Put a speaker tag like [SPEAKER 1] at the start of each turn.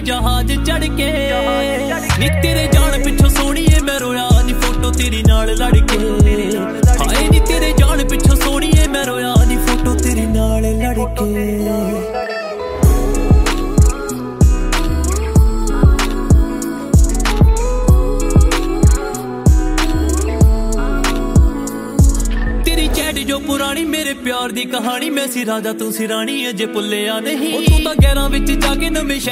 [SPEAKER 1] जहाज चढ़ के नी तेरे जान पिछों सोहणीए मैं रोया नी फोटो तेरी नाल लड़ के हाय नी तेरे जान पिछों सोहणीए मैं रोया नी फोटो तेरी नाल लड़ के जो पुरानी मेरे प्यार दी कहानी मैं सी राजा तू सी रानी अजे भुल्लिया नहीं तू तां 11 विच जाके नवें शहर